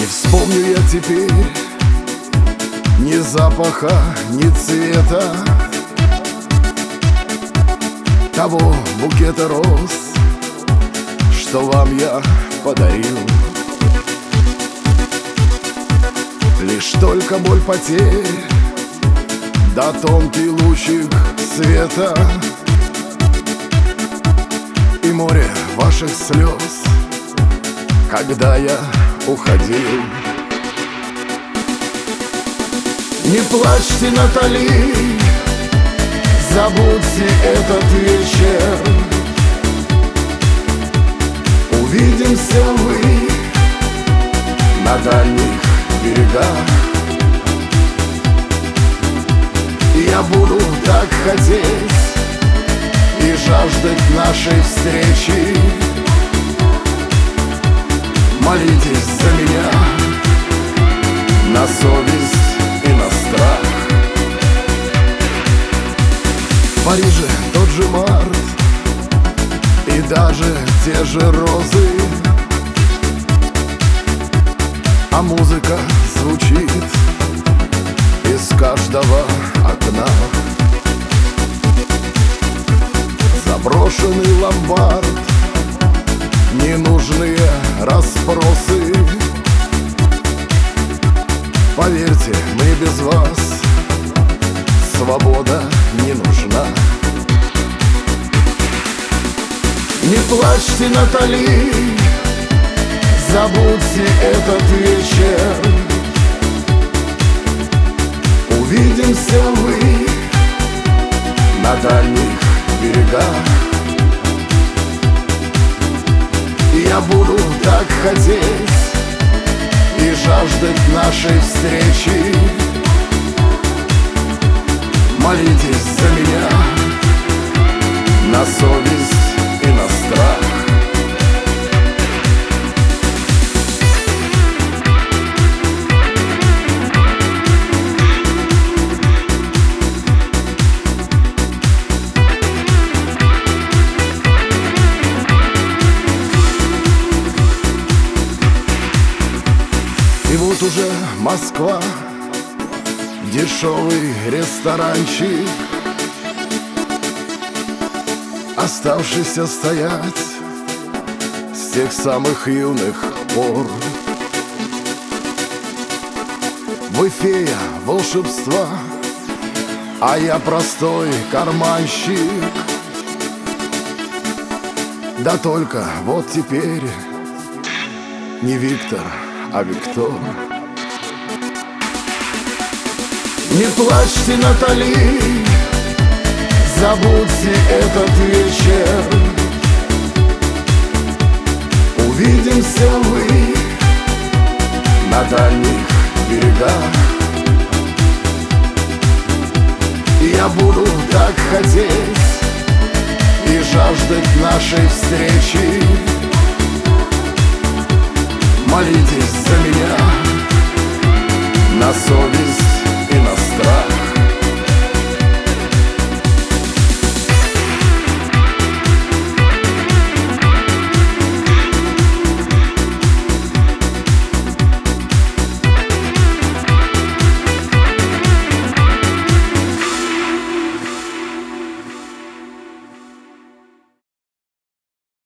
вспомню я теперь ни запаха, ни цвета того букета роз, что вам я подарил. Лишь только боль потерь, да тонкий лучик света и море ваших слез, когда я уходил. Не плачьте, Натали, забудьте этот вечер. Увидимся, вы, на дальних берегах. Я буду так хотеть и жаждать нашей встречи. Молитесь за меня на совесть и на страх. В Париже тот же март и даже те же розы, а музыка звучит из каждого окна. Заброшенный ломбард, ненужные расспросы. Поверьте, мне без вас свобода не нужна. Не плачьте, Натали, забудьте этот вечер. Увидимся, вы, на дальних берегах. Я буду так хотеть и жаждать нашей встречи. Молитесь за меня на совесть и на страх. И вот уже Москва, дешевый ресторанчик, оставшийся стоять с тех самых юных пор. Вы фея волшебства, а я простой карманщик. Да только вот теперь не Виктор, а Виктор. Не плачьте, Натали, забудьте этот вечер. Увидимся, вы, на дальних берегах. Я буду так хотеть и жаждать нашей встречи. Молитесь за меня на совесть